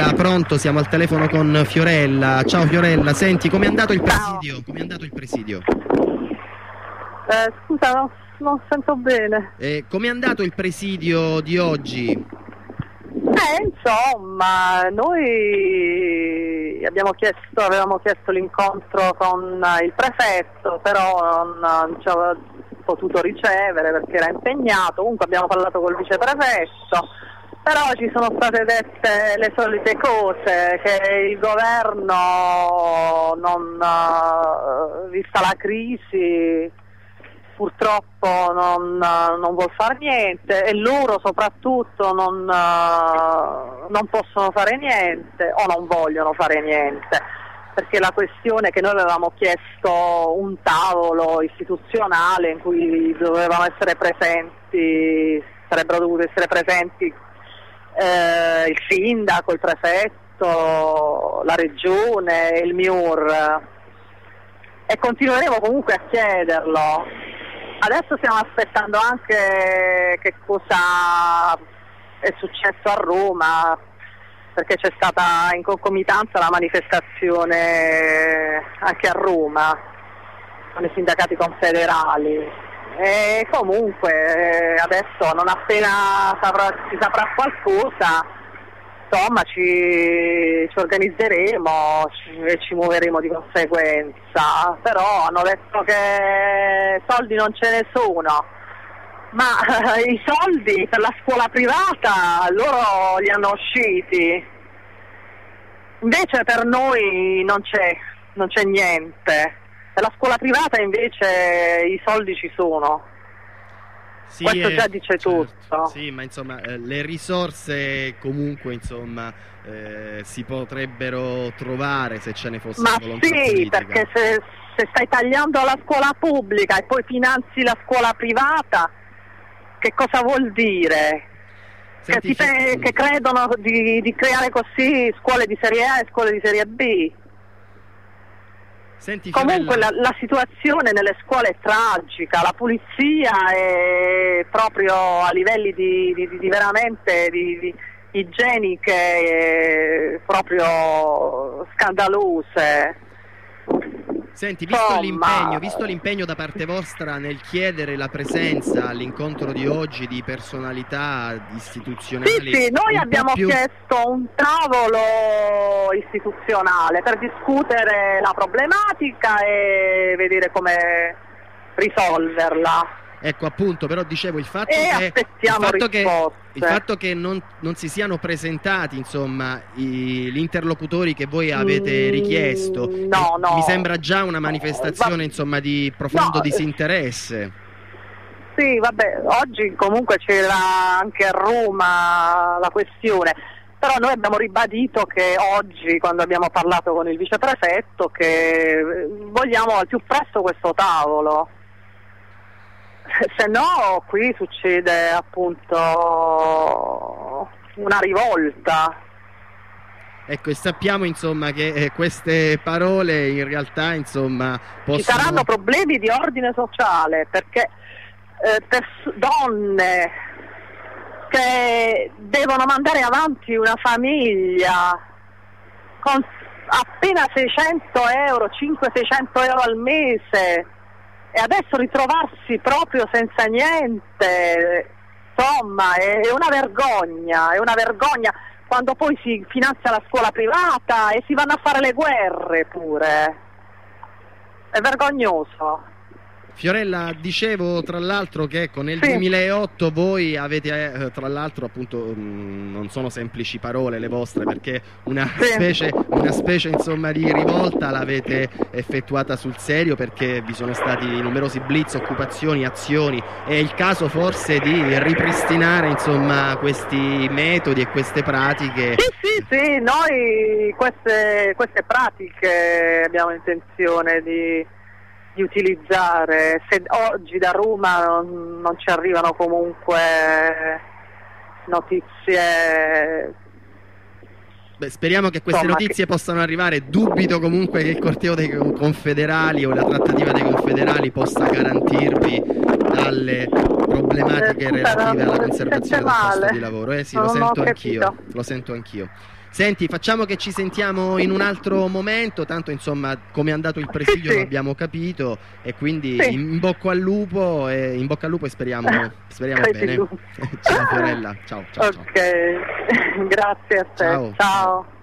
pronto, siamo al telefono con Fiorella. Ciao Fiorella, senti, com'è andato il presidio? Com'è andato il presidio? Scusa, non sento bene. Com'è andato il presidio di oggi? Insomma, noi avevamo chiesto l'incontro con il prefetto, però non ci aveva potuto ricevere perché era impegnato. Comunque abbiamo parlato col viceprefetto, però ci sono state dette le solite cose, che il governo, vista la crisi, purtroppo non vuol fare niente, e loro soprattutto non possono fare niente o non vogliono fare niente, perché la questione è che noi avevamo chiesto un tavolo istituzionale in cui dovevano essere presenti, sarebbero dovuti essere presenti il sindaco, il prefetto, la regione, il MIUR, e continueremo comunque a chiederlo. Adesso stiamo aspettando anche che cosa è successo a Roma, perché c'è stata in concomitanza la manifestazione anche a Roma con i sindacati confederali. E comunque adesso, non appena si saprà qualcosa, insomma ci organizzeremo e ci muoveremo di conseguenza. Però hanno detto che soldi non ce ne sono, ma i soldi per la scuola privata loro li hanno usciti, invece per noi non c'è niente. Per la scuola privata invece i soldi ci sono. Sì, questo già dice tutto. Sì, ma insomma le risorse comunque si potrebbero trovare se ce ne fosse ma volontà sì, politica. perché se stai tagliando la scuola pubblica e poi finanzi la scuola privata, che cosa vuol dire? Senti, che credono di creare così scuole di serie A e scuole di serie B. Senti, Comunque Fiorella, la situazione nelle scuole è tragica, la pulizia è proprio a livelli di veramente di igieniche proprio scandalose. senti, visto l'impegno da parte vostra nel chiedere la presenza all'incontro di oggi di personalità istituzionali, Sì, noi abbiamo chiesto un tavolo istituzionale per discutere la problematica e vedere come risolverla. Ecco, appunto, però dicevo il fatto che non si siano presentati, insomma, gli interlocutori che voi avete richiesto, no. mi sembra già una manifestazione, insomma, di profondo disinteresse. Sì, vabbè, oggi comunque c'era anche a Roma la questione, però noi abbiamo ribadito che oggi, quando abbiamo parlato con il viceprefetto, che vogliamo al più presto questo tavolo. Se no qui succede appunto una rivolta. Ecco, e sappiamo insomma che queste parole in realtà insomma ci saranno problemi di ordine sociale, perché per donne che devono mandare avanti una famiglia con appena 600 euro, 500-600 euro al mese, e adesso ritrovarsi proprio senza niente, insomma è una vergogna, quando poi si finanzia la scuola privata e si vanno a fare le guerre pure, è vergognoso. Fiorella, dicevo tra l'altro che nel 2008 voi avete, tra l'altro appunto non sono semplici parole le vostre, perché una specie insomma di rivolta l'avete effettuata sul serio, perché vi sono stati numerosi blitz, occupazioni, azioni. È il caso forse di ripristinare insomma questi metodi e queste pratiche? Sì, noi queste pratiche abbiamo intenzione di utilizzare. Se oggi da Roma non ci arrivano comunque notizie. Beh, speriamo che queste notizie possano arrivare. Dubito comunque che il corteo dei confederali o la trattativa dei confederali possa garantirvi dalle problematiche relative alla conservazione del posto di lavoro. Sì, lo sento anch'io. Senti, facciamo che ci sentiamo in un altro momento, tanto insomma come è andato il presidio lo abbiamo capito, e quindi in bocca al lupo e speriamo bene. Ciao Fiorella, ciao. Ok, grazie a te. Ciao.